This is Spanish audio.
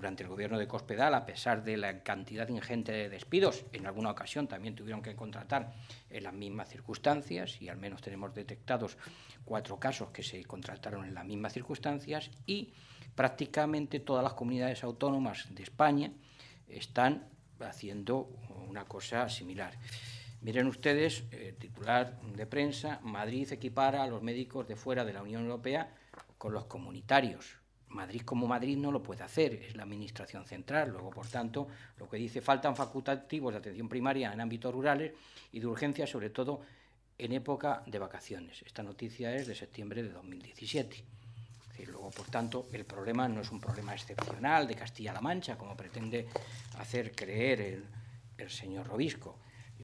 durante el gobierno de Cospedal, a pesar de la cantidad ingente de despidos, en alguna ocasión también tuvieron que contratar en las mismas circunstancias, y al menos tenemos detectados 4 casos que se contrataron en las mismas circunstancias, y prácticamente todas las comunidades autónomas de España están haciendo una cosa similar. Miren ustedes, titular de prensa: Madrid equipara a los médicos de fuera de la Unión Europea con los comunitarios. Madrid como Madrid no lo puede hacer, es la Administración central. Luego, por tanto, lo que dice: faltan facultativos de atención primaria en ámbitos rurales y de urgencia, sobre todo en época de vacaciones. Esta noticia es de septiembre de 2017. Y luego, por tanto, el problema no es un problema excepcional de Castilla-La Mancha, como pretende hacer creer el señor Robisco.